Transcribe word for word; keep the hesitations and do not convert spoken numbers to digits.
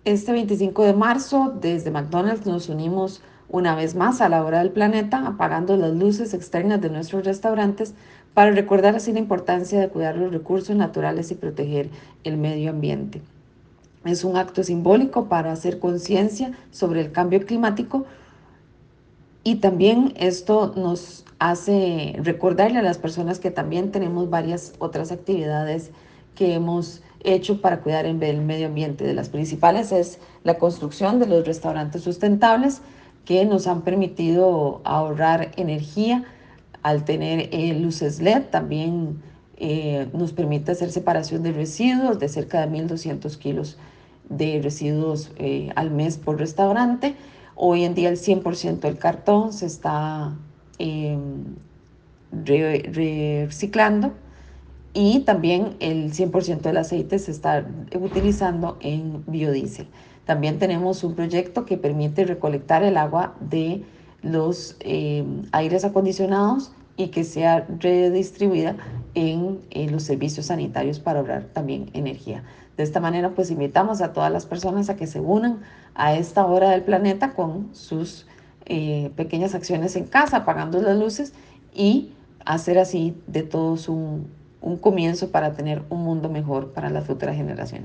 Este veinticinco de marzo, desde McDonald's nos unimos una vez más a la hora del planeta, apagando las luces externas de nuestros restaurantes para recordar así la importancia de cuidar los recursos naturales y proteger el medio ambiente. Es un acto simbólico para hacer conciencia sobre el cambio climático y también esto nos hace recordarle a las personas que también tenemos varias otras actividades que hemos hecho para cuidar el medio ambiente. De las principales es la construcción de los restaurantes sustentables que nos han permitido ahorrar energía al tener eh, luces L E D. También eh, nos permite hacer separación de residuos de cerca de mil doscientos kilos de residuos eh, al mes por restaurante. Hoy en día el cien por ciento del cartón se está eh, re reciclando y también el cien por ciento del aceite se está utilizando en biodiesel. También tenemos un proyecto que permite recolectar el agua de los eh, aires acondicionados y que sea redistribuida en, en los servicios sanitarios para ahorrar también energía. De esta manera, pues invitamos a todas las personas a que se unan a esta hora del planeta con sus eh, pequeñas acciones en casa, apagando las luces y hacer así de todos un, un comienzo para tener un mundo mejor para las futuras generaciones.